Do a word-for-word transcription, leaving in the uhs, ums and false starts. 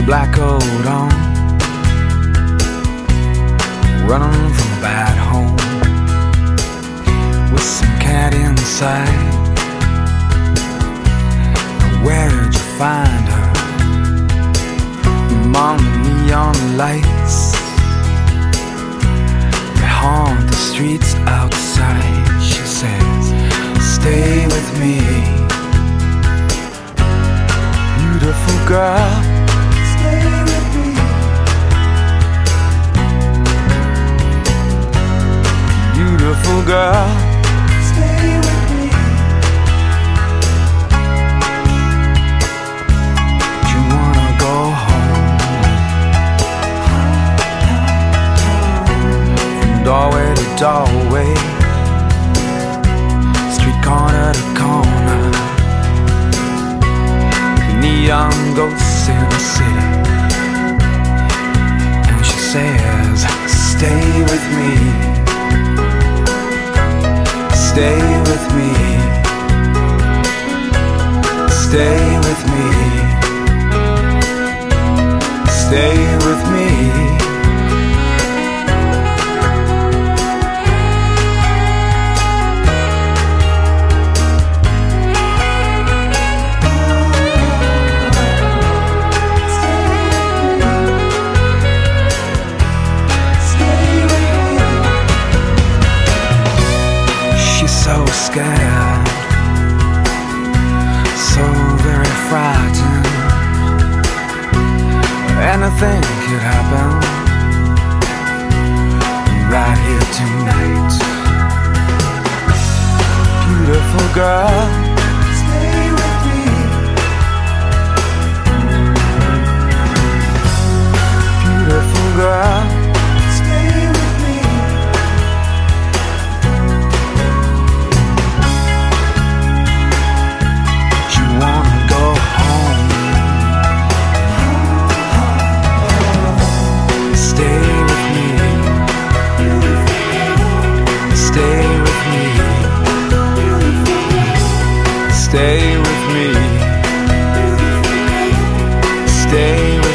the black coat on, running from a bad home, with some cat inside. Where'd you find her? Among the neon lights, they haunt the streets outside. She says, stay with me, beautiful girl, stay with me. Beautiful girl, stay with me. Do you wanna go home? From doorway to doorway, street corner to corner, neon ghosts in the city. And she says, stay with me, stay with me, stay with me, stay with me. So scared, so very frightened. Anything could happen right here tonight. Beautiful girl, stay with me. Beautiful girl, stay with me. Wanna go home? Stay with me, stay with me, stay with me, stay with me.